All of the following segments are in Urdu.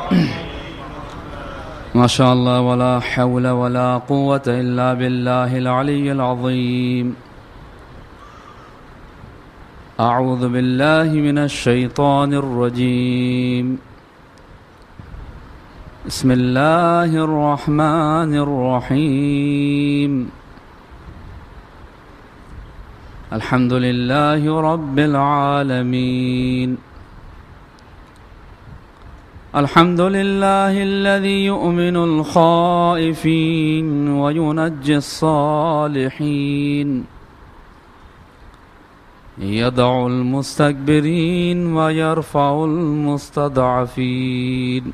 ما شاء الله ولا حول ولا قوة إلا بالله العلي العظيم. أعوذ بالله من الشيطان الرجيم. بسم الله الرحمن الرحيم. الحمد لله رب العالمين. الحمد لله الذي يؤمن الخائفين وينجي الصالحين، يدع المستكبرين ويرفع المستضعفين،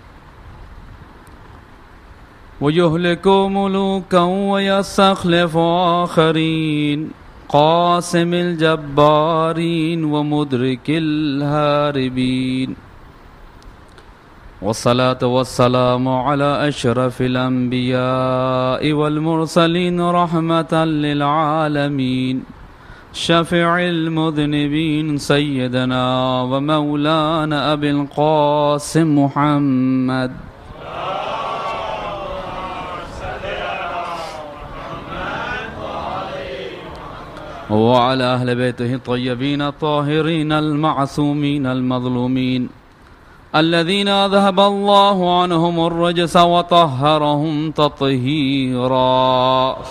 ويهلك ملوكا ويستخلف آخرين، قاسم الجبارين ومدرك الهاربين، والصلاة والسلام على أشرف الأنبياء والمرسلين رحمة للعالمين، شفيع المذنبين سيدنا ومولانا أبي القاسم محمد وعلى أهل بيته الطيبين الطاهرين المعصومين المظلومين الذين أذهب الله عنهم الرجس وطهرهم تطهيرا.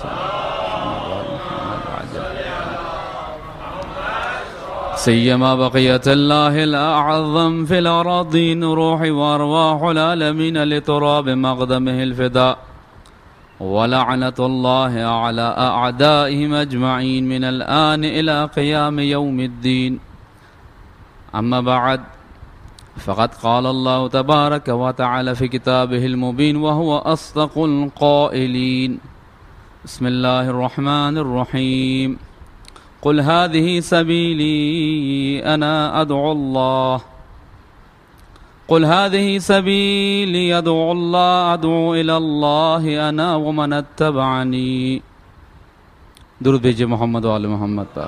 سيما بقية الله الأعظم في الأراضين، روح وأرواح العالمين لتراب مقدمه الفداء، ولعنة الله على أعدائهم أجمعين من الآن إلى قيام يوم الدين. أما بعد، فقد قال الله تبارك وتعالى في كتابه المبين وهو أصدق القائلين. بسم الله الرحمن الرحيم. قل هذه سبيلي أنا أدعو الله، قل هذه سبيلي أدعو الله، أدعو إلى الله أنا ومن اتبعني. درود بھیجئے محمد و آل محمد پر.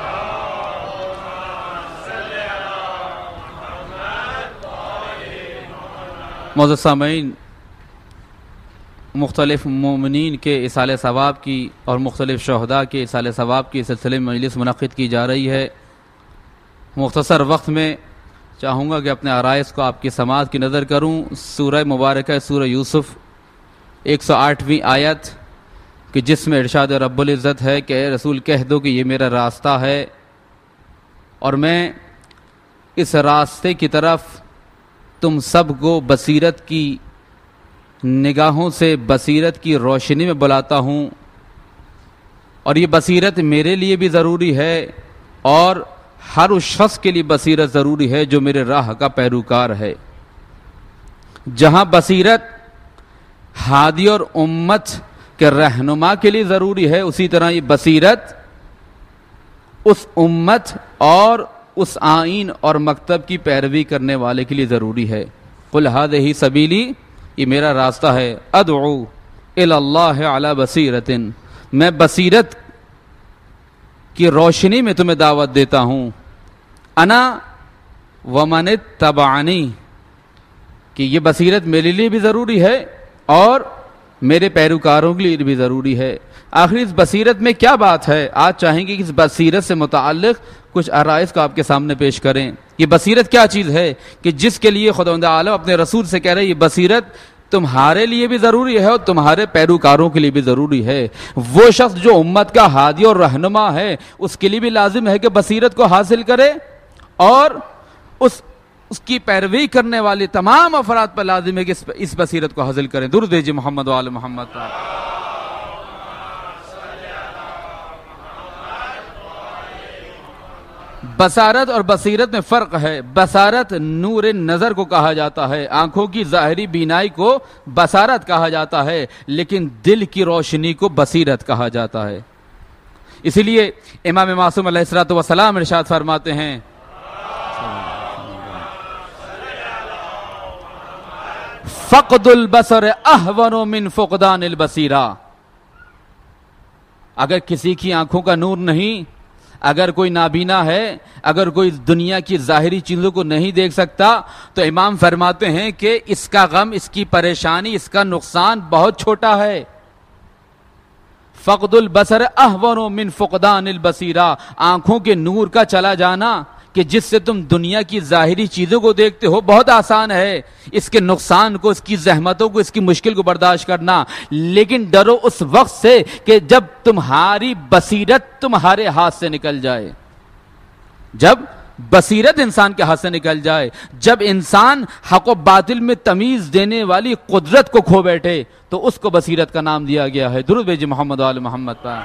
معزز سامعین، مختلف مومنین کے اصالِ ثواب کی اور مختلف شہداء کے اصالِ ثواب کی سلسلے میں مجلس منعقد کی جا رہی ہے. مختصر وقت میں چاہوں گا کہ اپنے عرائض کو آپ کی سماعت کی نظر کروں. سورہ مبارکہ سورہ یوسف 108ویں آیت کہ جس میں ارشاد رب العزت ہے کہ اے رسول کہہ دو کہ یہ میرا راستہ ہے اور میں اس راستے کی طرف تم سب کو بصیرت کی نگاہوں سے بصیرت کی روشنی میں بلاتا ہوں، اور یہ بصیرت میرے لیے بھی ضروری ہے اور ہر اس شخص کے لیے بصیرت ضروری ہے جو میرے راہ کا پیروکار ہے. جہاں بصیرت ہادی اور امت کے رہنما کے لیے ضروری ہے، اسی طرح یہ بصیرت اس امت اور اس آئین اور مکتب کی پیروی کرنے والے کے لیے ضروری ہے. قل هذه سبیلی، یہ میرا راستہ ہے. ادعو الی اللہ علی بصیرۃ، میں بصیرت کی روشنی میں تمہیں دعوت دیتا ہوں. انا ومن اتبعنی، کہ یہ بصیرت میرے لیے بھی ضروری ہے اور میرے پیروکاروں کے لیے بھی ضروری ہے. آخر اس بصیرت میں کیا بات ہے؟ آج چاہیں گے کہ اس بصیرت سے متعلق کچھ عرائض کو آپ کے سامنے پیش کریں. یہ بصیرت کیا چیز ہے کہ جس کے لیے خداوند عالم اپنے رسول سے کہہ رہے ہیں یہ بصیرت تمہارے لیے بھی ضروری ہے اور تمہارے پیروکاروں کے لیے بھی ضروری ہے. وہ شخص جو امت کا ہادی اور رہنما ہے اس کے لیے بھی لازم ہے کہ بصیرت کو حاصل کرے، اور اس کی پیروی کرنے والے تمام افراد پر لازم ہے کہ اس بصیرت کو حاصل کریں. درود بھیجئے محمد و آل محمد پر. بصارت اور بصیرت میں فرق ہے. بصارت نور نظر کو کہا جاتا ہے، آنکھوں کی ظاہری بینائی کو بصارت کہا جاتا ہے، لیکن دل کی روشنی کو بصیرت کہا جاتا ہے. اسی لیے امام معصوم علیہ الصلوۃ والسلام ارشاد فرماتے ہیں فقد البصر اہون من فقدان البصیرہ. اگر کسی کی آنکھوں کا نور نہیں، اگر کوئی نابینا ہے، اگر کوئی دنیا کی ظاہری چیزوں کو نہیں دیکھ سکتا، تو امام فرماتے ہیں کہ اس کا غم، اس کی پریشانی، اس کا نقصان بہت چھوٹا ہے۔ فقد البصر اہون من فقدان البصیرہ، آنکھوں کے نور کا چلا جانا کہ جس سے تم دنیا کی ظاہری چیزوں کو دیکھتے ہو بہت آسان ہے، اس کے نقصان کو، اس کی زحمتوں کو، اس کی مشکل کو برداشت کرنا، لیکن ڈرو اس وقت سے کہ جب تمہاری بصیرت تمہارے ہاتھ سے نکل جائے، جب بصیرت انسان کے ہاتھ سے نکل جائے، جب انسان حق و باطل میں تمیز دینے والی قدرت کو کھو بیٹھے، تو اس کو بصیرت کا نام دیا گیا ہے۔ درود بھیجئے محمد و آل محمد پر۔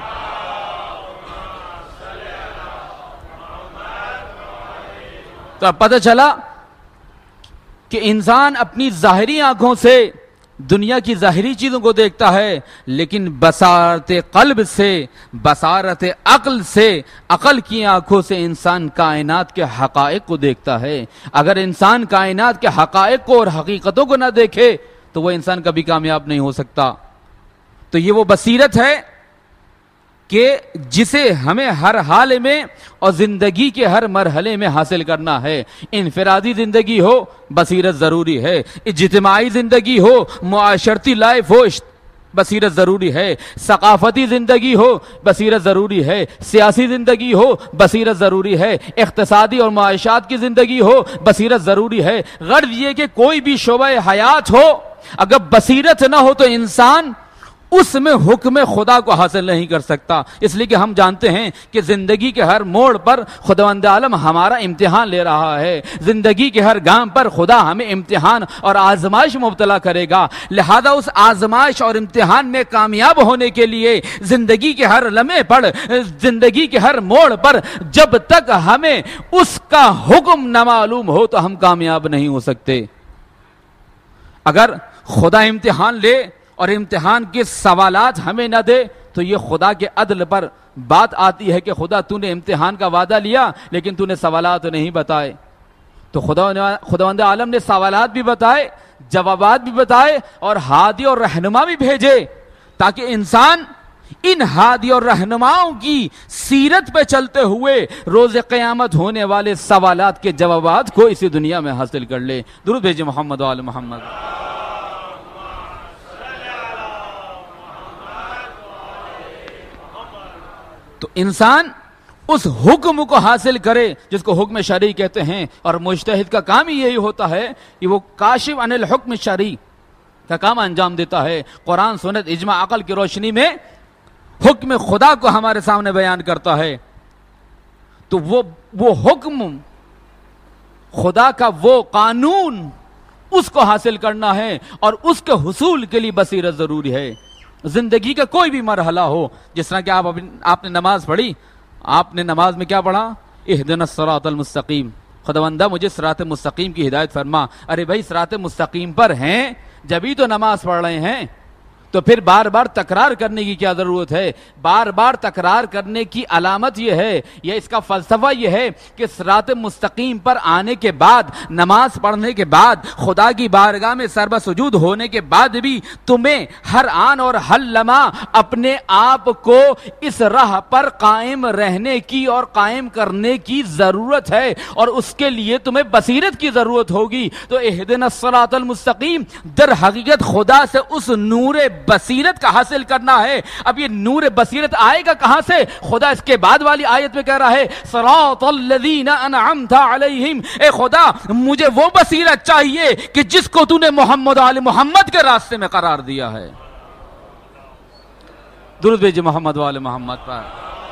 تو اب پتہ چلا کہ انسان اپنی ظاہری آنکھوں سے دنیا کی ظاہری چیزوں کو دیکھتا ہے، لیکن بصارت قلب سے، بصارت عقل سے، عقل کی آنکھوں سے انسان کائنات کے حقائق کو دیکھتا ہے۔ اگر انسان کائنات کے حقائق کو اور حقیقتوں کو نہ دیکھے تو وہ انسان کبھی کامیاب نہیں ہو سکتا۔ تو یہ وہ بصیرت ہے کہ جسے ہمیں ہر حال میں اور زندگی کے ہر مرحلے میں حاصل کرنا ہے۔ انفرادی زندگی ہو، بصیرت ضروری ہے، اجتماعی زندگی ہو، معاشرتی لائف ہو، بصیرت ضروری ہے، ثقافتی زندگی ہو، بصیرت ضروری ہے، سیاسی زندگی ہو، بصیرت ضروری ہے، اقتصادی اور معاشات کی زندگی ہو، بصیرت ضروری ہے۔ غرض یہ کہ کوئی بھی شعبہ حیات ہو، اگر بصیرت نہ ہو تو انسان اس میں حکم خدا کو حاصل نہیں کر سکتا۔ اس لیے کہ ہم جانتے ہیں کہ زندگی کے ہر موڑ پر خداوند عالم ہمارا امتحان لے رہا ہے، زندگی کے ہر گام پر خدا ہمیں امتحان اور آزمائش مبتلا کرے گا، لہذا اس آزمائش اور امتحان میں کامیاب ہونے کے لیے زندگی کے ہر لمحے پر، زندگی کے ہر موڑ پر جب تک ہمیں اس کا حکم نہ معلوم ہو تو ہم کامیاب نہیں ہو سکتے۔ اگر خدا امتحان لے اور امتحان کے سوالات ہمیں نہ دے تو یہ خدا کے عدل پر بات آتی ہے کہ خدا تو نے امتحان کا وعدہ لیا لیکن تو نے سوالات نہیں بتائے۔ تو خداوند عالم نے سوالات بھی بتائے، جوابات بھی بتائے اور ہادی اور رہنما بھی بھیجے، تاکہ انسان ان ہادی اور رہنماؤں کی سیرت پہ چلتے ہوئے روز قیامت ہونے والے سوالات کے جوابات کو اسی دنیا میں حاصل کر لے۔ درود بھیجئے محمد و آل محمد۔ تو انسان اس حکم کو حاصل کرے جس کو حکم شرعی کہتے ہیں، اور مجتہد کا کام ہی یہی ہوتا ہے کہ وہ کاشف عن الحکم شرعی کا کام انجام دیتا ہے، قرآن سنت اجماع عقل کی روشنی میں حکم خدا کو ہمارے سامنے بیان کرتا ہے۔ تو وہ حکم خدا کا، وہ قانون، اس کو حاصل کرنا ہے، اور اس کے حصول کے لیے بصیرت ضروری ہے۔ زندگی کا کوئی بھی مرحلہ ہو، جس طرح کہ آپ نے نماز پڑھی، آپ نے نماز میں کیا پڑھا؟ اہدنا الصراط المستقیم، خداوندہ مجھے صراط مستقیم کی ہدایت فرما۔ ارے بھائی صراط مستقیم پر ہیں جبھی تو نماز پڑھ رہے ہیں، تو پھر بار بار تکرار کرنے کی کیا ضرورت ہے؟ بار بار تکرار کرنے کی علامت یہ ہے، یا اس کا فلسفہ یہ ہے کہ صراط مستقیم پر آنے کے بعد، نماز پڑھنے کے بعد، خدا کی بارگاہ میں سر بسجود ہونے کے بعد بھی تمہیں ہر آن اور ہر لمحہ اپنے آپ کو اس راہ پر قائم رہنے کی اور قائم کرنے کی ضرورت ہے، اور اس کے لیے تمہیں بصیرت کی ضرورت ہوگی۔ تو اہدنا الصراط المستقیم در حقیقت خدا سے اس نور بصیرت کا حاصل کرنا ہے۔ اب یہ نور بصیرت آئے گا کہاں سے؟ خدا اس کے بعد والی آیت میں کہہ رہا ہے صراط الذین انعمت علیہم، اے خدا مجھے وہ بصیرت چاہیے کہ جس کو تو نے محمد آل محمد کے راستے میں قرار دیا ہے۔ درود بھیجئے محمد آل محمد پر۔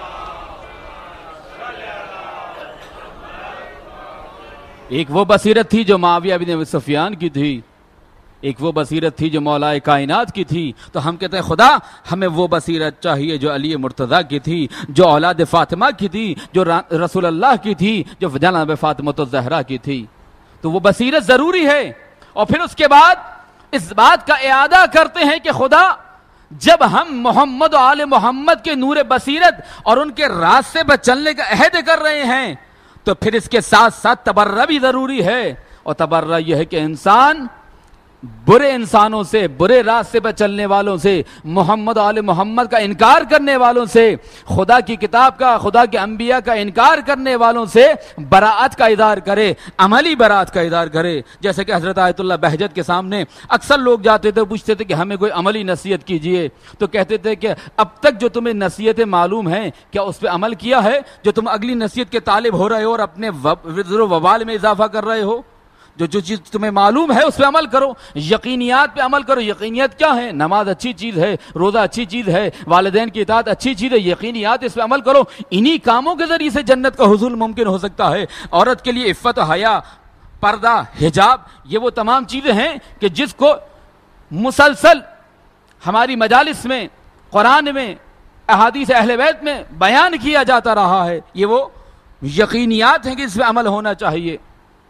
ایک وہ بصیرت تھی جو معاویہ بن ابی سفیان کی تھی، ایک وہ بصیرت تھی جو مولا کائنات کی تھی۔ تو ہم کہتے ہیں خدا ہمیں وہ بصیرت چاہیے جو علی مرتضیٰ کی تھی، جو اولاد فاطمہ کی تھی، جو رسول اللہ کی تھی، جو جناب فاطمہ الزہرا کی تھی۔ تو وہ بصیرت ضروری ہے، اور پھر اس کے بعد اس بات کا اعادہ کرتے ہیں کہ خدا جب ہم محمد و آل محمد کے نور بصیرت اور ان کے راستے پر چلنے کا عہد کر رہے ہیں تو پھر اس کے ساتھ ساتھ تبرہ بھی ضروری ہے، اور تبرہ یہ ہے کہ انسان برے انسانوں سے، برے راستے پر چلنے والوں سے، محمد آل محمد کا انکار کرنے والوں سے، خدا کی کتاب کا، خدا کے انبیاء کا انکار کرنے والوں سے براءت کا اظہار کرے، عملی براءت کا اظہار کرے. جیسے کہ حضرت آیت اللہ بہجت کے سامنے اکثر لوگ جاتے تھے، پوچھتے تھے کہ ہمیں کوئی عملی نصیحت کیجئے، تو کہتے تھے کہ اب تک جو تمہیں نصیحتیں معلوم ہیں کیا اس پہ عمل کیا ہے؟ جو تم اگلی نصیحت کے طالب ہو رہے ہو اور اپنے وزر و وبال میں اضافہ کر رہے ہو، جو چیز تمہیں معلوم ہے اس پہ عمل کرو، یقینیات پہ عمل کرو. یقینیات کیا ہے؟ نماز اچھی چیز ہے، روزہ اچھی چیز ہے، والدین کی اطاعت اچھی چیز ہے، یقینیات اس پہ عمل کرو. انہی کاموں کے ذریعے سے جنت کا حصول ممکن ہو سکتا ہے. عورت کے لیے عفت و حیا، پردہ، حجاب، یہ وہ تمام چیزیں ہیں کہ جس کو مسلسل ہماری مجالس میں، قرآن میں، احادیث اہل بیت میں بیان کیا جاتا رہا ہے. یہ وہ یقینیات ہیں کہ اس پہ عمل ہونا چاہیے.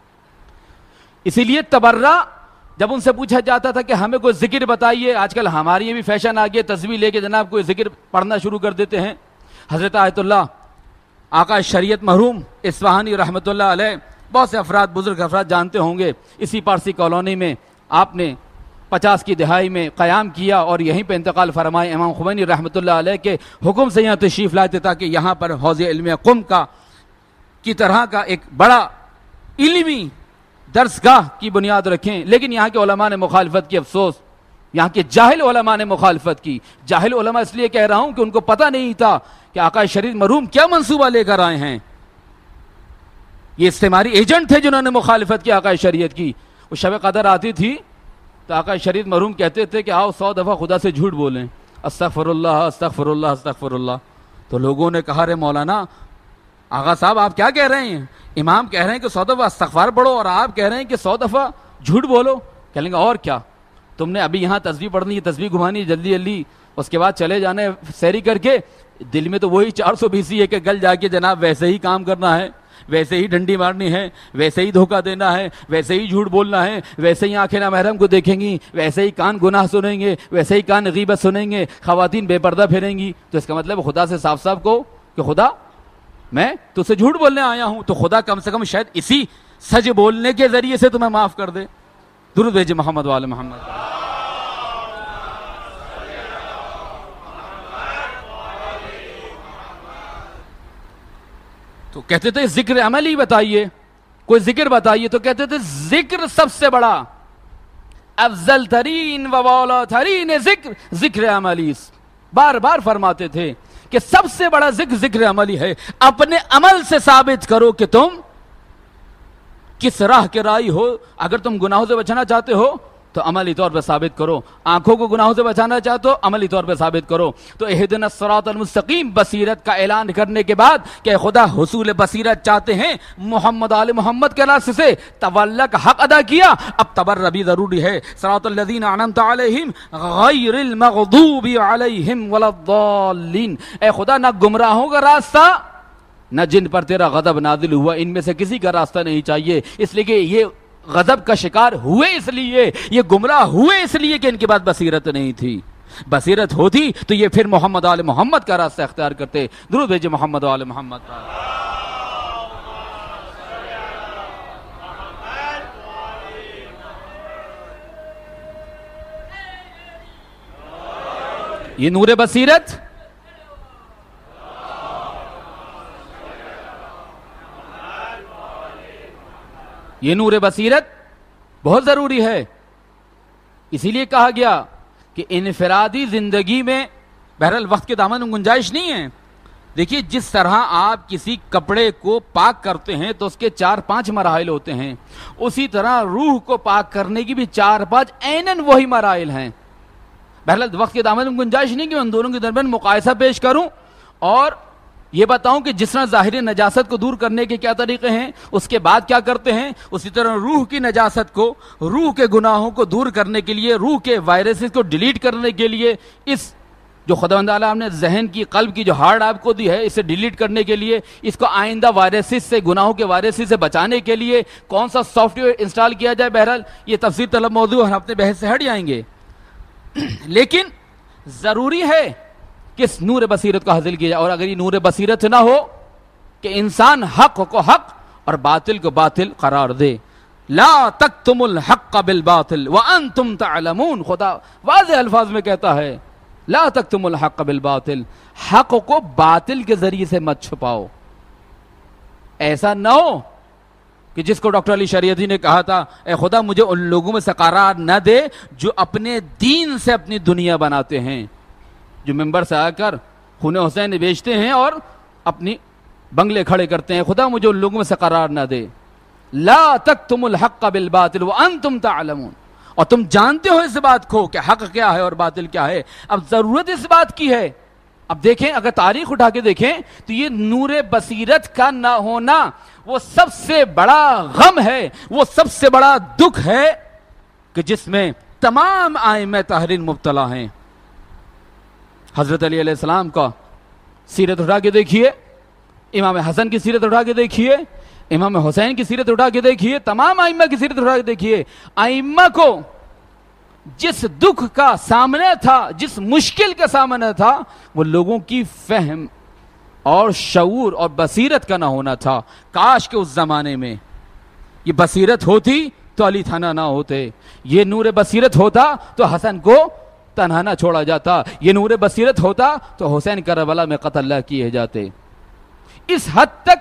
اسی لیے تبرہ جب ان سے پوچھا جاتا تھا کہ ہمیں کوئی ذکر بتائیے، آج کل ہماری یہ بھی فیشن آ گیا، تصویر لے کے جناب کوئی ذکر پڑھنا شروع کر دیتے ہیں. حضرت آیت اللہ آقا شریعت مرحوم اصفہانی رحمۃ اللہ علیہ، بہت سے افراد، بزرگ افراد جانتے ہوں گے، اسی پارسی کالونی میں آپ نے 50 کی دہائی میں قیام کیا اور یہیں پہ انتقال فرمائے. امام خمینی رحمۃ اللہ علیہ کے حکم سے یہاں تشریف لائے تھے تاکہ یہاں پر حوض علم قم کی طرح کا ایک بڑا علمی درسگاہ کی بنیاد رکھیں. لیکن یہاں کے علماء نے مخالفت کی. افسوس یہاں کے جاہل علماء نے مخالفت کی. جاہل علماء اس لیے کہہ رہا ہوں کہ ان کو پتہ نہیں تھا کہ آقا شریعت مرحوم کیا منصوبہ لے کر آئے ہیں. یہ استعماری ایجنٹ تھے جنہوں نے مخالفت کی آقا شریعت کی. وہ شب قدر آتی تھی تو آقا شریعت مرحوم کہتے تھے کہ آؤ 100 دفعہ خدا سے جھوٹ بولیں، استغفر اللہ استغفر اللہ استغفر اللہ. تو لوگوں نے کہا، رے مولانا آغا صاحب آپ کیا کہہ رہے ہیں؟ امام کہہ رہے ہیں کہ 100 دفعہ استغفار پڑھو اور آپ کہہ رہے ہیں کہ 100 دفعہ جھوٹ بولو. کہہ لیں گے اور کیا، تم نے ابھی یہاں تسبیح پڑھنی ہے، تسبیح گھمانی ہے جلدی جلدی، اس کے بعد چلے جانے سیری کر کے، دل میں تو وہی 420 ہے کہ کل جا کے جناب ویسے ہی کام کرنا ہے، ویسے ہی ڈنڈی مارنی ہے، ویسے ہی دھوکہ دینا ہے، ویسے ہی جھوٹ بولنا ہے، ویسے ہی آنکھیں نامحرم کو دیکھیں گی، ویسے ہی کان گناہ سنیں گے، ویسے ہی کان غیبت سنیں گے، خواتین بے پردہ پھریں گی. تو اس کا مطلب خدا سے صاف صاف کو کہ خدا میں تجھ سے جھوٹ بولنے آیا ہوں، تو خدا کم سے کم شاید اسی سچ بولنے کے ذریعے سے تمہیں معاف کر دے. درود بھیجے محمد وآل محمد. تو کہتے تھے ذکر عملی بتائیے، کوئی ذکر بتائیے. تو کہتے تھے ذکر سب سے بڑا، افضل ترین و والا ترین ذکر عملی. بار بار فرماتے تھے کہ سب سے بڑا ذکر عملی ہے. اپنے عمل سے ثابت کرو کہ تم کس راہ کے رائی ہو. اگر تم گناہوں سے بچنا چاہتے ہو تو عملی طور پہ ثابت کرو. آنکھوں کو گناہوں سے بچانا چاہتے ہو، عملی طور پہ ثابت کرو. تو اہدنا الصراط المستقیم بصیرت کا اعلان کرنے کے بعد کہ خدا حصول بصیرت چاہتے ہیں، محمد آل محمد کے راستے سے تولا کا حق ادا کیا. اب تبرہ بھی ضروری ہے. صراط الذین انعمت علیہم غیر المغضوب علیہم ولا الضالین. اے خدا نہ گمراہوں کا راستہ نہ جن پر تیرا غضب نازل ہوا، ان میں سے کسی کا راستہ نہیں چاہیے. اس لیے کہ یہ غضب کا شکار ہوئے اس لیے، یہ گمراہ ہوئے اس لیے کہ ان کے بعد بصیرت نہیں تھی. بصیرت ہوتی تو یہ پھر محمد آل محمد کا راستہ اختیار کرتے. درود بھیجے محمد آل محمد. یہ نور بصیرت یہ نور بصیرت بہت ضروری ہے. اسی لیے کہا گیا کہ انفرادی زندگی میں بہرحال وقت کے دامن میں گنجائش نہیں ہے. دیکھیے جس طرح آپ کسی کپڑے کو پاک کرتے ہیں تو اس کے 4-5 مراحل ہوتے ہیں، اسی طرح روح کو پاک کرنے کی بھی 4-5 عیناً وہی مراحل ہیں. بہرحال وقت کے دامن میں گنجائش نہیں کہ ان دونوں کے درمیان مقایسہ پیش کروں اور یہ بتاؤں کہ جس طرح ظاہری نجاست کو دور کرنے کے کیا طریقے ہیں، اس کے بعد کیا کرتے ہیں، اسی طرح روح کی نجاست کو، روح کے گناہوں کو دور کرنے کے لیے، روح کے وائرسز کو ڈیلیٹ کرنے کے لیے، اس جو خداوند تعالیٰ نے ذہن کی، قلب کی جو ہارڈ آپ کو دی ہے، اسے ڈیلیٹ کرنے کے لیے، اس کو آئندہ وائرسز سے، گناہوں کے وائرسز سے بچانے کے لیے کون سا سافٹ ویئر انسٹال کیا جائے، بہرحال یہ تفصیل طلب موضوع ہم اپنے بحث سے ہٹ جائیں گے. لیکن ضروری ہے کہ اس نور بصیرت کو حاصل کیا جائے. اور اگر یہ نور بصیرت نہ ہو کہ انسان حق کو حق اور باطل کو باطل قرار دے، لا تکتموا الحق بالباطل وانتم تعلمون. خدا واضح الفاظ میں کہتا ہے لا تکتموا الحق بالباطل، حق کو باطل کے ذریعے سے مت چھپاؤ. ایسا نہ ہو کہ جس کو ڈاکٹر علی شریعتی نے کہا تھا اے خدا مجھے ان لوگوں میں سے قرار نہ دے جو اپنے دین سے اپنی دنیا بناتے ہیں، جو ممبر سے آ کر خون حسین بیچتے ہیں اور اپنی بنگلے کھڑے کرتے ہیں. خدا مجھے ان لوگوں میں سے قرار نہ دے. لا تکتموا الحق بالباطل وانتم تعلمون، اور تم جانتے ہو اس بات کو کہ حق کیا ہے اور باطل کیا ہے. اب ضرورت اس بات کی ہے، اب دیکھیں اگر تاریخ اٹھا کے دیکھیں تو یہ نور بصیرت کا نہ ہونا وہ سب سے بڑا غم ہے، وہ سب سے بڑا دکھ ہے کہ جس میں تمام ائمہ تحریر مبتلا ہیں. حضرت علی علیہ السلام کا سیرت اٹھا کے دیکھیے، امام حسن کی سیرت اٹھا کے دیکھیے، امام حسین کی سیرت اٹھا کے دیکھیے، تمام ائمہ کی سیرت اٹھا کے دیکھیے. ائمہ کو جس دکھ کا سامنا تھا، جس مشکل کا سامنا تھا، وہ لوگوں کی فہم اور شعور اور بصیرت کا نہ ہونا تھا. کاش کہ اس زمانے میں یہ بصیرت ہوتی تو علی تھانہ نہ ہوتے، یہ نور بصیرت ہوتا تو حسن کو تنہا نہ چھوڑا جاتا، یہ نور بصیرت ہوتا تو حسین کربلا میں قتل نہ کیے جاتے. اس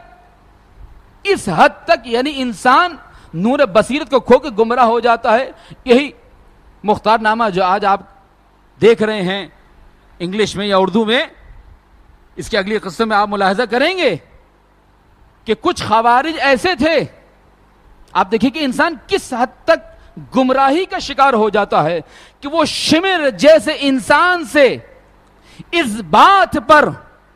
حد تک یعنی انسان نور بصیرت کو کھو کے گمراہ ہو جاتا ہے. یہی مختار نامہ جو آج آپ دیکھ رہے ہیں انگلش میں یا اردو میں، اس کی اگلی قسم میں آپ ملاحظہ کریں گے کہ کچھ خوارج ایسے تھے. آپ دیکھیں کہ انسان کس حد تک گمراہی کا شکار ہو جاتا ہے کہ وہ شمر جیسے انسان سے اس بات پر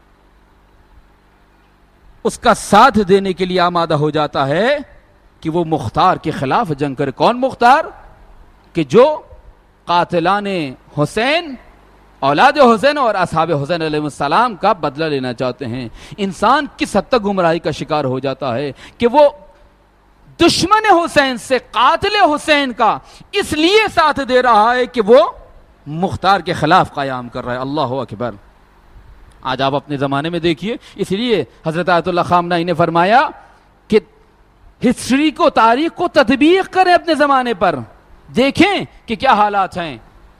اس کا ساتھ دینے کے لیے آمادہ ہو جاتا ہے کہ وہ مختار کے خلاف جنگ کرے. کون مختار؟ کہ جو قاتلان حسین، اولاد حسین اور اصحاب حسین علیہ السلام کا بدلہ لینا چاہتے ہیں. انسان کس حد تک گمراہی کا شکار ہو جاتا ہے کہ وہ دشمن حسین سے، قاتل حسین کا اس لیے ساتھ دے رہا ہے کہ وہ مختار کے خلاف قیام کر رہا ہے. اللہ اکبر. آج آپ اپنے زمانے میں دیکھیے، اس لیے حضرت آیت اللہ خامنہئی نے فرمایا کہ ہسٹری کو، تاریخ کو تطبیق کریں اپنے زمانے پر، دیکھیں کہ کیا حالات ہیں.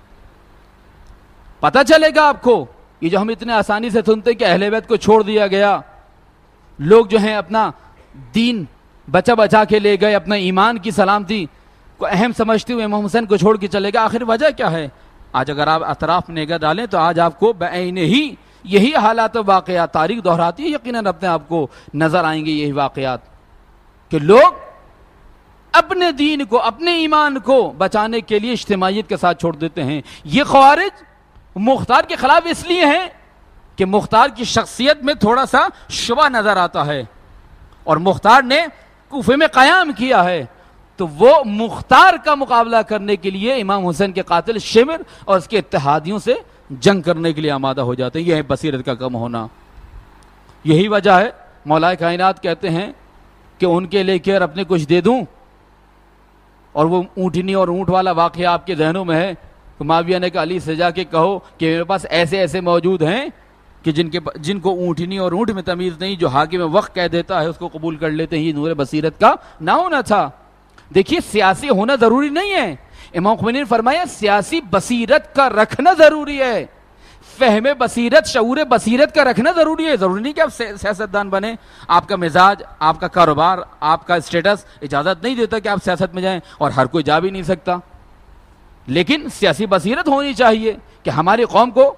پتہ چلے گا آپ کو. یہ جو ہم اتنے آسانی سے سنتے کہ اہل بیت کو چھوڑ دیا گیا، لوگ جو ہیں اپنا دین بچا کے لے گئے، اپنا ایمان کی سلامتی کو اہم سمجھتے ہوئے امام حسین کو چھوڑ کے چلے گئے. آخر وجہ کیا ہے؟ آج اگر آپ اطراف میں نگاہ ڈالیں تو آج آپ کو بعین ہی یہی حالات و واقعات، تاریخ دہراتی ہے، یقیناً اپنے آپ کو نظر آئیں گے یہی واقعات کہ لوگ اپنے دین کو، اپنے ایمان کو بچانے کے لیے اجتماعیت کے ساتھ چھوڑ دیتے ہیں. یہ خوارج مختار کے خلاف اس لیے ہیں کہ مختار کی شخصیت میں تھوڑا سا شبہ نظر آتا ہے اور مختار نے کوفے میں قیام کیا ہے، تو وہ مختار کا مقابلہ کرنے کے لیے امام حسین کے قاتل شمر اور اس کے اتحادیوں سے جنگ کرنے کے لیے آمادہ ہو جاتے ہیں. یہ ہے بصیرت کا کم ہونا. یہی وجہ ہے مولا کائنات کہتے ہیں کہ ان کے لے کر اپنے کچھ دے دوں، اور وہ اونٹنی اور اونٹ والا واقعہ آپ کے ذہنوں میں ہے. معاویہ نے کہا علی سے جا کے کہو کہ میرے پاس ایسے ایسے موجود ہیں کہ جن کو اونٹنی اور اونٹ میں تمیز نہیں، جو حاکم وقت کہہ دیتا ہے اس کو قبول کر لیتے ہیں. یہ نور بصیرت کا نہ ہونا تھا. دیکھیے سیاسی ہونا ضروری نہیں ہے. امام خمینی نے فرمایا سیاسی بصیرت کا رکھنا ضروری ہے، فہم بصیرت، شعور بصیرت کا رکھنا ضروری ہے. ضروری نہیں کہ آپ سیاستدان بنے. آپ کا مزاج، آپ کا کاروبار، آپ کا اسٹیٹس اجازت نہیں دیتا کہ آپ سیاست میں جائیں، اور ہر کوئی جا بھی نہیں سکتا. لیکن سیاسی بصیرت ہونی چاہیے کہ ہماری قوم کو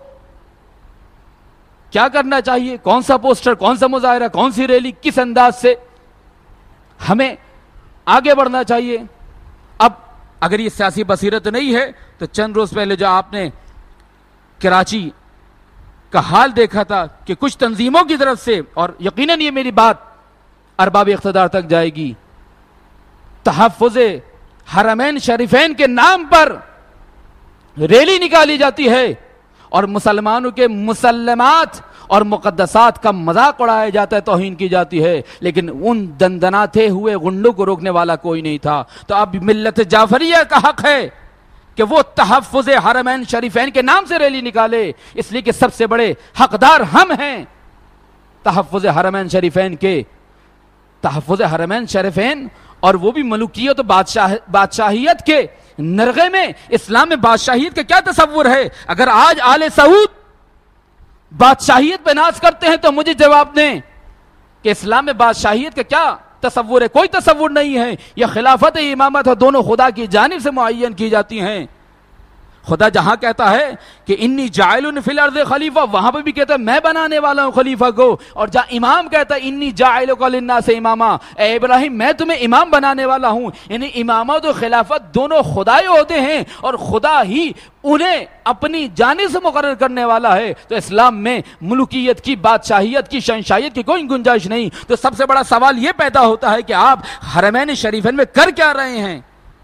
کیا کرنا چاہیے، کون سا پوسٹر، کون سا مظاہرہ، کون سی ریلی، کس انداز سے ہمیں آگے بڑھنا چاہیے. اب اگر یہ سیاسی بصیرت نہیں ہے تو چند روز پہلے جو آپ نے کراچی کا حال دیکھا تھا کہ کچھ تنظیموں کی طرف سے، اور یقیناً یہ میری بات ارباب اقتدار تک جائے گی، تحفظ حرمین شریفین کے نام پر ریلی نکالی جاتی ہے اور مسلمانوں کے مسلمات اور مقدسات کا مذاق اڑایا جاتا ہے، توہین کی جاتی ہے. لیکن ان دندناتے ہوئے غنڈوں کو روکنے والا کوئی نہیں تھا. تو اب ملت جعفریہ کا حق ہے کہ وہ تحفظ حرمین شریفین کے نام سے ریلی نکالے، اس لیے کہ سب سے بڑے حقدار ہم ہیں تحفظ حرمین شریفین کے. تحفظ حرمین شریفین اور وہ بھی ملوکیت و بادشاہیت کے نرغے میں. اسلام میں بادشاہیت کا کیا تصور ہے؟ اگر آج آل سعود بادشاہیت پہ ناز کرتے ہیں تو مجھے جواب دیں کہ اسلام میں بادشاہیت کا کیا تصور ہے؟ کوئی تصور نہیں ہے. یہ خلافت امامت ہے، دونوں خدا کی جانب سے معین کی جاتی ہیں. خدا جہاں کہتا ہے کہ انی جاعل فی الارض خلیفہ، وہاں پہ بھی کہتا ہے میں بنانے والا ہوں خلیفہ کو. اور جہاں امام کہتا ہے انی جاعلک للناس اماما، اے ابراہیم میں تمہیں امام بنانے والا ہوں. یعنی امامت و خلافت دونوں خدائی ہوتے ہیں اور خدا ہی انہیں اپنی جانب سے مقرر کرنے والا ہے. تو اسلام میں ملوکیت کی، بادشاہیت کی، شہنشاہیت کی کوئی گنجائش نہیں. تو سب سے بڑا سوال یہ پیدا ہوتا ہے کہ آپ حرمین شریفین میں کر کیا رہے ہیں؟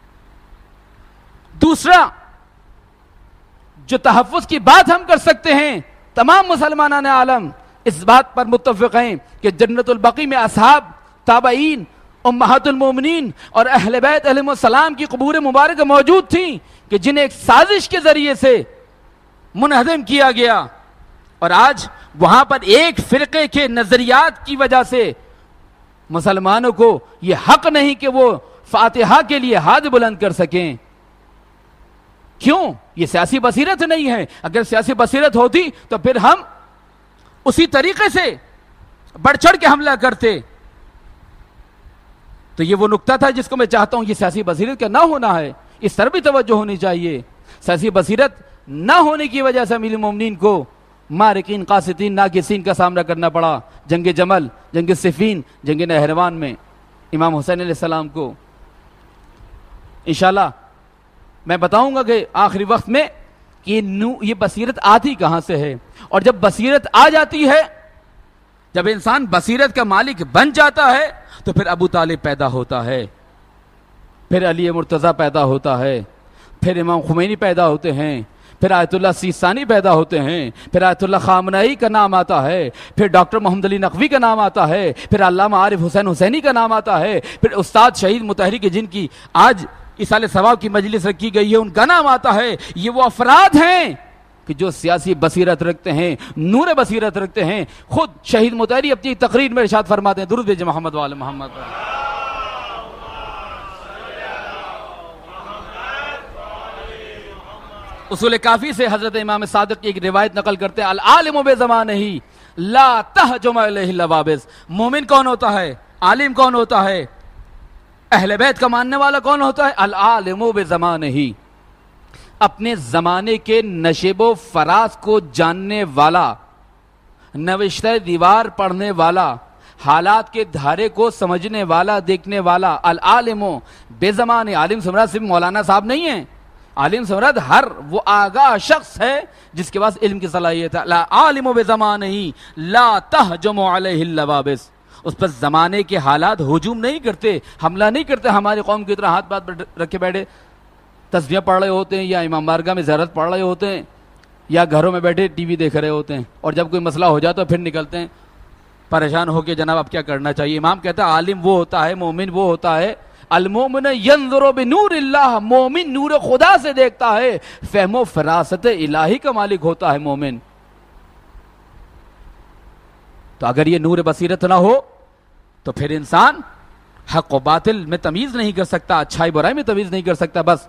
دوسرا جو تحفظ کی بات ہم کر سکتے ہیں، تمام مسلمانان عالم اس بات پر متفق ہیں کہ جنت البقیع میں اصحاب، تابعین، امہات المومنین اور اہل بیت علیہم السلام کی قبور مبارکہ موجود تھیں کہ جنہیں ایک سازش کے ذریعے سے منہدم کیا گیا. اور آج وہاں پر ایک فرقے کے نظریات کی وجہ سے مسلمانوں کو یہ حق نہیں کہ وہ فاتحہ کے لیے ہاتھ بلند کر سکیں. کیوں؟ یہ سیاسی بصیرت نہیں ہے. اگر سیاسی بصیرت ہوتی تو پھر ہم اسی طریقے سے بڑھ چڑھ کے حملہ کرتے. تو یہ وہ نقطہ تھا جس کو میں چاہتا ہوں، یہ سیاسی بصیرت کا نہ ہونا ہے. اس طرف بھی توجہ ہونی چاہیے. سیاسی بصیرت نہ ہونے کی وجہ سے امیر المومنین کو مارکین، قاسطین، ناکسین کا سامنا کرنا پڑا. جنگ جمل، جنگ صفین، جنگ نہروان میں امام حسین علیہ السلام کو. انشاءاللہ میں بتاؤں گا کہ آخری وقت میں کہ یہ بصیرت آتی کہاں سے ہے. اور جب بصیرت آ جاتی ہے، جب انسان بصیرت کا مالک بن جاتا ہے تو پھر ابو طالب پیدا ہوتا ہے، پھر علی مرتضیٰ پیدا ہوتا ہے، پھر امام خمینی پیدا ہوتے ہیں، پھر آیت اللہ سیستانی پیدا ہوتے ہیں، پھر آیت اللہ خامنئی کا نام آتا ہے، پھر ڈاکٹر محمد علی نقوی کا نام آتا ہے، پھر علامہ عارف حسین حسینی کا نام آتا ہے، پھر استاد شہید متحری جن کی آج اصالہ ثواب کی مجلس رکھی گئی ہے ان کا نام آتا ہے. یہ وہ افراد ہیں کہ جو سیاسی بصیرت رکھتے ہیں، نور بصیرت رکھتے ہیں. خود شہید متحری اپنی تقریر میں ارشاد فرماتے ہیں، درود بھیجیں محمد وآل محمد. اصول کافی سے حضرت امام صادق کی ایک روایت نقل کرتے ہیں، العالم بزمانہ لا تہجم علیہ اللوابز. مومن کون ہوتا ہے؟ عالم کون ہوتا ہے؟ اہل بیت کا ماننے والا کون ہوتا ہے؟ العالم بزمانہ، اپنے زمانے کے نشیب و فراز کو جاننے والا، نوشتہ دیوار پڑھنے والا، حالات کے دھارے کو سمجھنے والا، دیکھنے والا. العالم بزمانہ، عالم سے مراد صرف مولانا صاحب نہیں ہیں. عالم سے مراد ہر وہ آگاہ شخص ہے جس کے پاس علم کی صلاحیت ہے. العالم بزمانہ لا تہجم علیہ اللوابز، اس پر زمانے کے حالات ہجوم نہیں کرتے، حملہ نہیں کرتے. ہماری قوم کی طرح ہاتھ بات رکھے بیٹھے تسبیح پڑھ رہے ہوتے ہیں، یا امام بارگاہ میں زیارت پڑھ رہے ہوتے ہیں، یا گھروں میں بیٹھے ٹی وی دیکھ رہے ہوتے ہیں. اور جب کوئی مسئلہ ہو جاتا ہے پھر نکلتے ہیں پریشان ہو کے، جناب اب کیا کرنا چاہیے. امام کہتا ہے عالم وہ ہوتا ہے، مومن وہ ہوتا ہے، المومن ینظر بنور اللہ، مومن نور خدا سے دیکھتا ہے، فہم و فراست الہی کا مالک ہوتا ہے مومن. تو اگر یہ نور بصیرت نہ ہو تو پھر انسان حق و باطل میں تمیز نہیں کر سکتا، اچھائی برائی میں تمیز نہیں کر سکتا. بس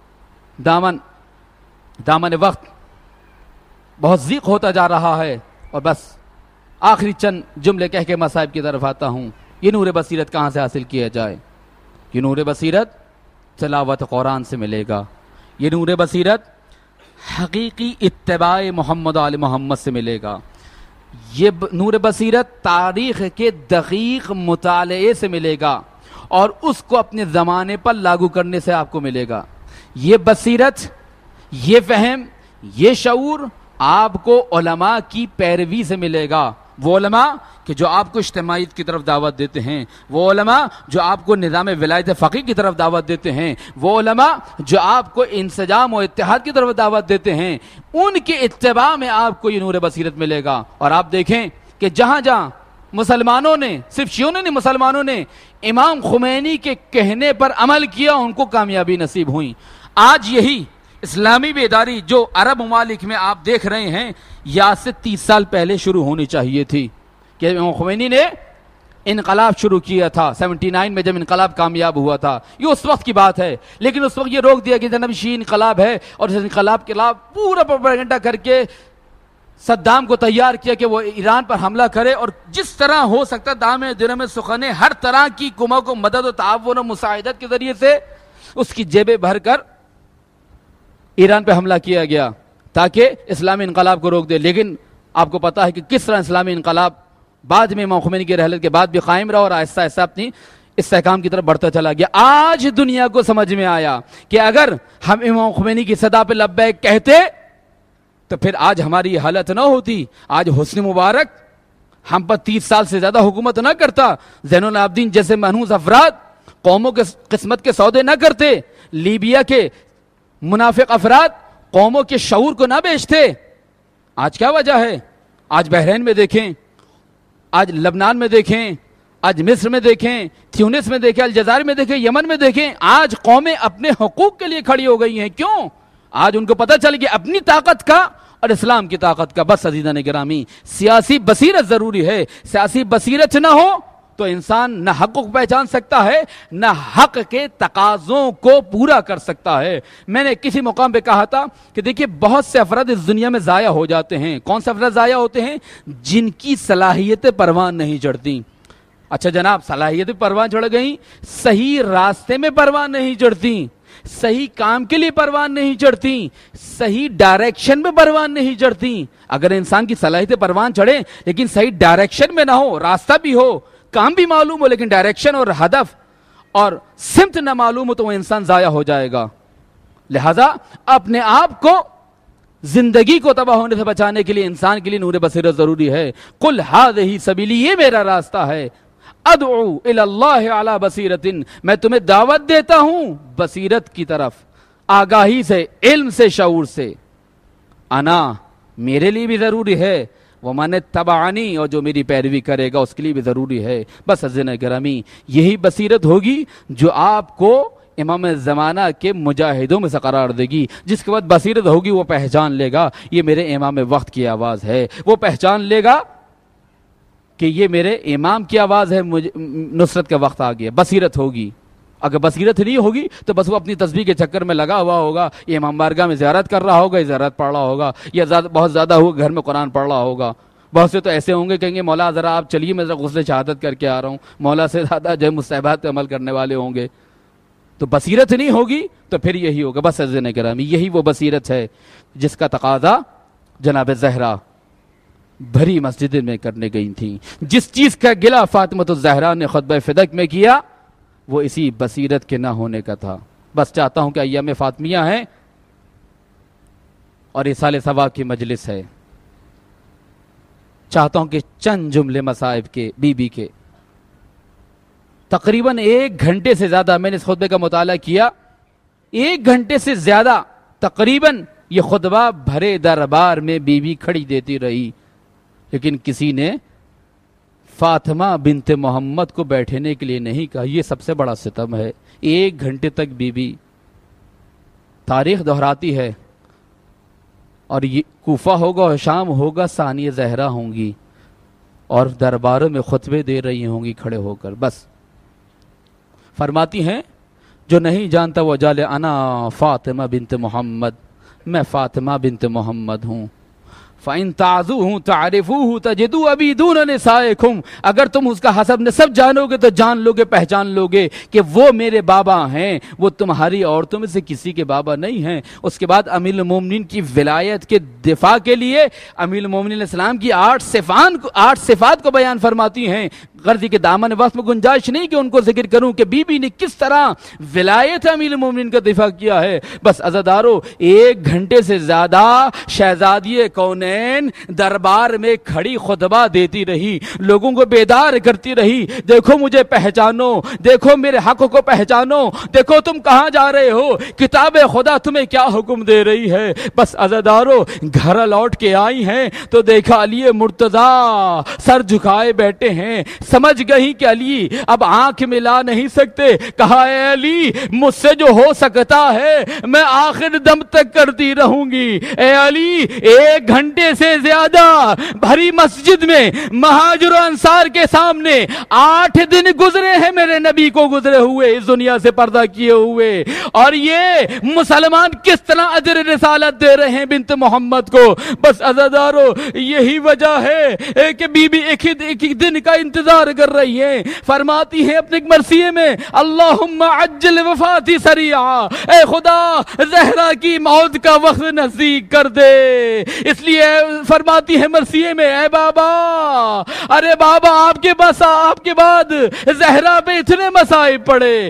دامن وقت بہت ضیق ہوتا جا رہا ہے، اور بس آخری چند جملے کہہ کے مصائب کی طرف آتا ہوں. یہ نور بصیرت کہاں سے حاصل کیا جائے؟ یہ نور بصیرت تلاوت قرآن سے ملے گا. یہ نور بصیرت حقیقی اتباع محمد آل محمد سے ملے گا. یہ نور بصیرت تاریخ کے دقیق مطالعے سے ملے گا اور اس کو اپنے زمانے پر لاگو کرنے سے آپ کو ملے گا. یہ بصیرت، یہ فہم، یہ شعور آپ کو علماء کی پیروی سے ملے گا. وہ علماء کہ جو آپ کو اجتماعیت کی طرف دعوت دیتے ہیں، وہ علماء جو آپ کو نظام ولایت فقیہ کی طرف دعوت دیتے ہیں، وہ علماء جو آپ کو انسجام و اتحاد کی طرف دعوت دیتے ہیں، ان کے اتباع میں آپ کو یہ نور بصیرت ملے گا. اور آپ دیکھیں کہ جہاں جہاں مسلمانوں نے، صرف شیعوں نے نہیں، مسلمانوں نے امام خمینی کے کہنے پر عمل کیا، ان کو کامیابی نصیب ہوئی. آج یہی اسلامی بیداری جو عرب ممالک میں آپ دیکھ رہے ہیں، یا سے 30 سال پہلے شروع ہونی چاہیے تھی کہ امام خمینی نے انقلاب شروع کیا تھا 79 میں جب انقلاب کامیاب ہوا تھا. یہ اس وقت کی بات ہے, لیکن اس وقت یہ روک دیا کہ جناب شیعہ انقلاب ہے, اور اس انقلاب کے خلاف پورا پروپیگنڈا کر کے صدام کو تیار کیا کہ وہ ایران پر حملہ کرے, اور جس طرح ہو سکتا دامے درہم سخنے ہر طرح کی کمک و مدد و تعاون و مساعدت کے ذریعے سے اس کی جیبیں بھر کر ایران پہ حملہ کیا گیا تاکہ اسلامی انقلاب کو روک دے. لیکن آپ کو پتا ہے کہ کس طرح اسلامی انقلاب بعد میں امام خمینی کی رحلت کے بعد بھی قائم رہا اور آہستہ آہستہ اپنی استحکام کی طرف بڑھتا چلا گیا. آج دنیا کو سمجھ میں آیا کہ اگر ہم امام خمینی کی صدا پہ لبیک کہتے تو پھر آج ہماری یہ حالت نہ ہوتی. آج حسنی مبارک ہم پر 30 سال سے زیادہ حکومت نہ کرتا, زین العابدین جیسے منحوس افراد قوموں کے قسمت کے سودے نہ کرتے, لیبیا کے منافق افراد قوموں کے شعور کو نہ بیچتے. آج کیا وجہ ہے؟ آج بحرین میں دیکھیں, آج لبنان میں دیکھیں, آج مصر میں دیکھیں, تیونس میں دیکھیں, الجزائر میں دیکھیں, یمن میں دیکھیں, آج قومیں اپنے حقوق کے لیے کھڑی ہو گئی ہیں. کیوں؟ آج ان کو پتہ چل گیا اپنی طاقت کا اور اسلام کی طاقت کا. بس عزیزان گرامی, سیاسی بصیرت ضروری ہے. سیاسی بصیرت نہ ہو تو انسان نہ حق کو پہچان سکتا ہے, نہ حق کے تقاضوں کو پورا کر سکتا ہے. میں نے کسی مقام پہ کہا تھا کہ دیکھیے بہت سے افراد اس دنیا میں ضائع ہو جاتے ہیں. کون سے افراد ضائع ہوتے ہیں؟ جن کی صلاحیتیں پروان نہیں چڑھتی. اچھا جناب, صلاحیتیں پروان چڑھ گئیں, صحیح راستے میں پروان نہیں چڑھتی, صحیح کام کے لیے پروان نہیں چڑھتی, صحیح ڈائریکشن میں پروان نہیں چڑھتی. اگر انسان کی صلاحیتیں پروان چڑھیں لیکن صحیح ڈائریکشن میں نہ ہو, راستہ بھی ہو, کام بھی معلوم ہو, لیکن ڈائریکشن اور ہدف اور سمت نہ معلوم ہو تو وہ انسان ضائع ہو جائے گا. لہذا اپنے آپ کو زندگی کو تباہ ہونے سے بچانے کے لیے انسان کے لیے نور بصیرت ضروری ہے. قل ھذہ سبیلی, یہ میرا راستہ ہے, ادعو الی اللہ علی بصیرت, میں تمہیں دعوت دیتا ہوں بصیرت کی طرف, آگاہی سے, علم سے, شعور سے. انا, میرے لیے بھی ضروری ہے, ومن اتبعنی, اور جو میری پیروی کرے گا اس کے لیے بھی ضروری ہے. بس عزیزان گرامی, یہی بصیرت ہوگی جو آپ کو امام زمانہ کے مجاہدوں میں سے قرار دے گی. جس کے بعد بصیرت ہوگی وہ پہچان لے گا یہ میرے امام وقت کی آواز ہے, وہ پہچان لے گا کہ یہ میرے امام کی آواز ہے, نصرت کا وقت آ گیا. بصیرت ہوگی. اگر بصیرت نہیں ہوگی تو بس وہ اپنی تسبیح کے چکر میں لگا ہوا ہوگا, یہ امام بارگاہ میں زیارت کر رہا ہوگا, یہ زیارت پڑھ رہا ہوگا, یا بہت زیادہ ہوگا گھر میں قرآن پڑھ رہا ہوگا. بہت سے تو ایسے ہوں گے کہیں گے مولا ذرا آپ چلیے میں ذرا غسل شہادت کر کے آ رہا ہوں. مولا سے زیادہ جو مستحبات پہ عمل کرنے والے ہوں گے. تو بصیرت نہیں ہوگی تو پھر یہی ہوگا. بس عزیزان گرامی, یہی وہ بصیرت ہے جس کا تقاضا جناب زہرا بھری مسجد میں کرنے گئی تھیں. جس چیز کا گلہ فاطمۃ الزہرا نے خطبہ فدق میں کیا وہ اسی بصیرت کے نہ ہونے کا تھا. بس چاہتا ہوں کہ ایام فاطمیہ ہیں اور اصالہ ثواب کی مجلس ہے, چاہتا ہوں کہ چند جملے مصائب کے بی بی کے تقریباً 1 گھنٹے سے زیادہ میں نے اس خطبے کا مطالعہ کیا. 1 گھنٹے سے زیادہ تقریباً یہ خطبہ بھرے دربار میں بی بی کھڑی دیتی رہی, لیکن کسی نے فاطمہ بنت محمد کو بیٹھنے کے لیے نہیں کہا. یہ سب سے بڑا ستم ہے. 1 گھنٹے تک بی بی تاریخ دہراتی ہے, اور یہ کوفہ ہوگا اور شام ہوگا, ثانیہ زہرا ہوں گی اور درباروں میں خطبے دے رہی ہوں گی کھڑے ہو کر. بس فرماتی ہیں جو نہیں جانتا وہ جالے, انا فاطمہ بنت محمد, میں فاطمہ بنت محمد ہوں. فَإِن تَعْزُوهُ تَعْرِفُوهُ تَجِدُوا أَبِي دُونَ نِسَائِكُمْ, اگر تم اس کا حسب نسب جانو گے تو جان لو گے, پہچان لو گے کہ وہ میرے بابا ہیں, وہ تمہاری عورتوں میں سے کسی کے بابا نہیں ہیں. اس کے بعد امیر المومنین کی ولایت کے دفاع کے لیے امیر المومنین علیہ السلام کی 8 صفات کو بیان فرماتی ہیں. غرضی کے دامن وقت میں گنجائش نہیں کہ ان کو ذکر کروں کہ بی بی نے کس طرح ولایت امیر المومنین کا دفاع کیا ہے. بس عزادارو, 1 گھنٹے سے زیادہ شہزادی کونین دربار میں کھڑی خطبہ دیتی رہی, لوگوں کو بیدار کرتی رہی. دیکھو مجھے پہچانو, دیکھو میرے حق کو پہچانو, دیکھو تم کہاں جا رہے ہو, کتاب خدا تمہیں کیا حکم دے رہی ہے. بس عزادارو, گھر لوٹ کے آئی ہیں تو دیکھا علی مرتضیٰ سر جھکائے بیٹھے ہیں, سمجھ گئی کہ علی اب آنکھ ملا نہیں سکتے. کہا اے علی مجھ سے جو ہو سکتا ہے میں آخر دم تک کرتی رہوں گی. اے علی 1 گھنٹے سے زیادہ بھری مسجد میں مہاجر و انصار کے سامنے 8 دن گزرے ہیں میرے نبی کو گزرے ہوئے, اس دنیا سے پردہ کیے ہوئے, اور یہ مسلمان کس طرح اجر رسالت دے رہے ہیں بنت محمد کو. بس عزادارو یہی وجہ ہے کہ بی بی ایک ہی دن کا انتظار کر رہی ہیں. فرماتی ہیں اپنے مرثیے میں اللہم عجل وفاتی سریعا, اے خدا زہرا کی موت کا وقت نزدیک کر دے. اس لیے فرماتی ہے مرثیے میں اے بابا, ارے بابا آپ کے بعد زہرا پہ اتنے مسائب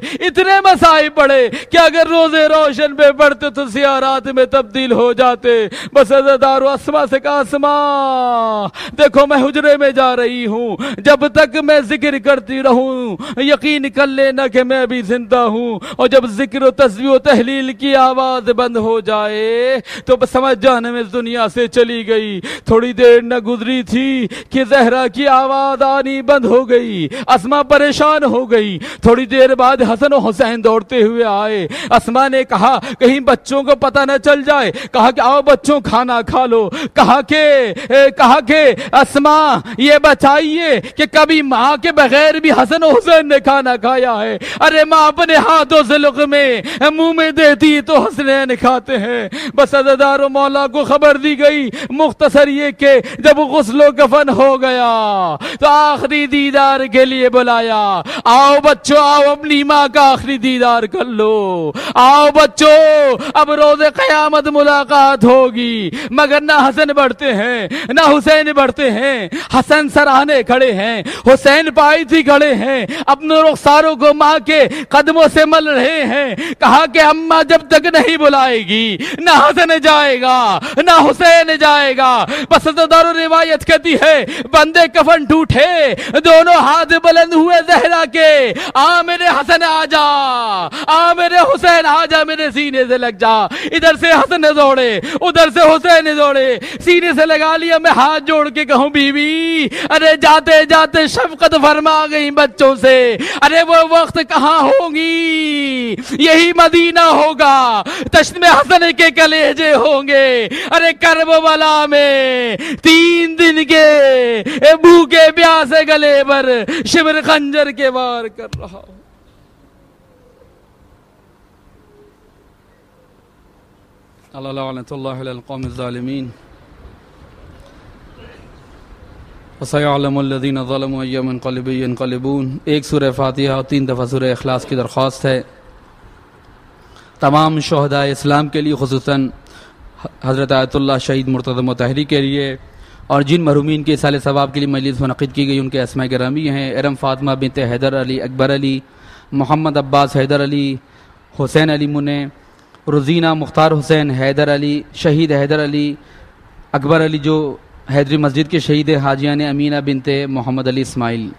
پڑے کہ اگر روزے روشن پہ پڑھتے تو سیاہ رات میں تبدیل ہو جاتے. بس عزادارو اسما سے کہا اسما دیکھو میں حجرے میں جا رہی ہوں, جب تک میں ذکر کرتی رہوں یقین کر لینا کہ میں بھی زندہ ہوں, اور جب ذکر و تسبیح و تحلیل کی آواز بند ہو جائے تو سمجھ جانے میں دنیا سے چلی گئی. تھوڑی دیر نہ گزری تھی کہ زہرا کی آواز آنی بند ہو گئی. اسما پریشان ہو گئی. تھوڑی دیر بعد حسن و حسین دوڑتے ہوئے آئے. اسما نے کہا کہیں بچوں کو پتہ نہ چل جائے. کہا کہ آؤ بچوں کھانا کھا لو. کہا کہ اسما یہ بچائیے کہ کبھی ماں کے بغیر بھی حسن و حسین نے کھانا کھایا ہے. ارے ماں اپنے ہاتھوں سے لقمے منہ میں دیتی تو حسنین کھاتے ہیں. بس عزادارو مولا کو خبر دی گئی. مختصر یہ کہ جب غسل و کفن ہو گیا تو آخری دیدار کے لیے بلایا. آؤ بچوں آؤ اپنی ماں کا آخری دیدار کر لو. آؤ بچوں اب روز قیامت ملاقات ہوگی. مگر نہ حسن بڑھتے ہیں نہ حسین بڑھتے ہیں. حسن سراہنے کھڑے ہیں, حسین پائی تھی کھڑے ہیں, اپنے رخساروں کو ماں کے قدموں سے مل رہے ہیں. کہا کہ اماں جب تک نہیں بلائے گی نہ حسن جائے گا نہ حسین جائے گا. بس دارو روایت کہتی ہے بندے کفن ٹوٹے, دونوں ہاتھ بلند ہوئے زہرا کے, آ میرے حسن آ جا, آ میرے حسین آ جا, میرے سینے سے لگ جا. ادھر سے حسن دوڑے ادھر سے حسین دوڑے, سینے سے لگا لیا. میں ہاتھ جوڑ کے کہوں بی بی ارے جاتے جاتے شفقت فرما گئی بچوں سے. ارے وہ وقت کہاں ہوگی, یہی مدینہ ہوگا. تشم حسن کے کلیجے ہوں گے. ارے کربلا میں 3 دن کے بھوکے پیاسے گلے پر شمر خنجر کے وار کر رہا ہوں. لعنت اللہ علی القوم الظالمین وسيعلم الذين ظلموا أي منقلب ينقلبون. ایک سورہ فاتحہ اور 3 دفعہ سورہ اخلاص کی درخواست ہے تمام شہداء اسلام کے لیے, خصوصاً حضرت آیت اللہ شہید مرتضی مطہری کے لیے, اور جن مرحومین کے اصال ثواب کے لیے مجلس منعقد کی گئی ان کے اسماء گرامی ہیں. ارم فاطمہ بنت حیدر علی اکبر علی, محمد عباس حیدر علی, حسین علی منع, روزینہ مختار حسین حیدر علی, شہید حیدر علی اکبر علی جو حیدری مسجد کے شہید حاجیان امینہ بنت محمد علی اسماعیل.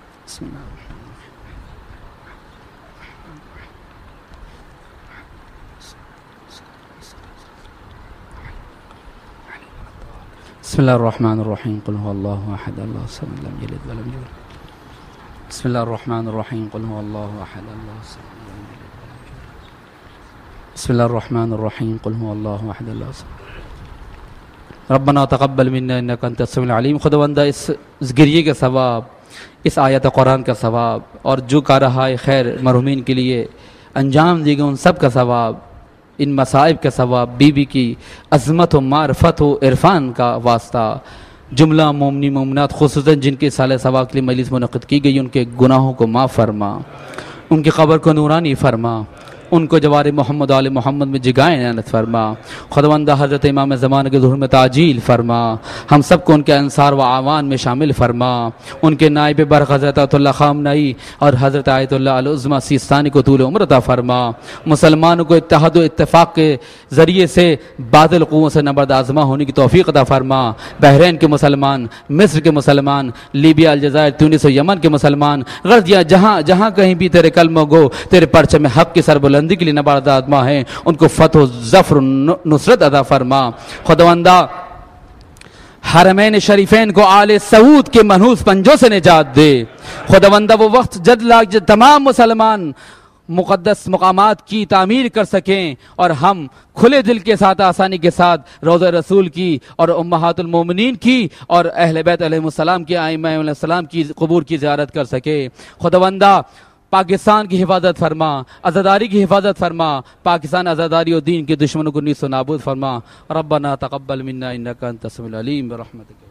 بسم اللہ الرحمن الرحیم قل هو اللہ احد اللہ الصمد لم یلد ولم یولد. بسم اللہ الرحمن الرحیم قل هو اللہ احد اللہ الصمد لم یلد ولم یولد. بسم اللہ الرحمن الرحیم قل هو اللہ احد اللہ الصمد. ربنا تقبل منا انک انت السمیع العلیم. خداوندہ اس گریے کا ثواب, اس آیت قرآن کا ثواب, اور جو کر رہا ہے خیر مرحومین کے لیے انجام دی گئی ان سب کا ثواب, ان مصائب کا ثواب, بی بی کی عظمت و معرفت و عرفان کا واسطہ, جملہ مومنی مومنات خصوصاً جن کے سال ثواب کے لیے مجلس منعقد کی گئی ان کے گناہوں کو معاف فرما, ان کی قبر کو نورانی فرما, ان کو جوار محمد آل محمد میں جگائیں عنایت فرما. خداوندہ حضرت امام زمان کے ظہور میں تعجیل فرما, ہم سب کو ان کے انصار و اعوان میں شامل فرما. ان کے نائب برق حضرت آیت اللہ خامنئی اور حضرت آیت اللہ العظمیٰ سیستانی کو طول عمر عطا فرما. مسلمانوں کو اتحاد و اتفاق کے ذریعے سے باطل قوتوں سے نبرد آزما ہونے کی توفیق عطا فرما. بحرین کے مسلمان, مصر کے مسلمان, لیبیا, الجزائر, تونس و یمن کے مسلمان, غرضیہ جہاں جہاں کہیں بھی تیرے کلمہ گو تیرے پرچم حق کی سربلندی کے لیے نبرد آزما ہیں, ان کو فتح و ظفر و نصرت عطا فرما. خداوندہ حرمین شریفین کو آل سعود کے منحوس پنجوں سے نجات دے۔ خداوندہ وہ وقت جد لاگ جد تمام مسلمان مقدس مقامات کی تعمیر کر سکیں اور ہم کھلے دل کے ساتھ آسانی کے ساتھ روضہ رسول کی اور امہات المومنین کی اور اہل بیت علیہ السلام کی ائمہ علیہ السلام کی قبور کی زیارت کر سکے۔ خداوندہ پاکستان کی حفاظت فرما، عزاداری کی حفاظت فرما، پاکستان عزاداری و دین کے دشمنوں کو نیست و نابود فرما۔ ربنا تقبل منا انک انت السمیع العلیم برحمتک۔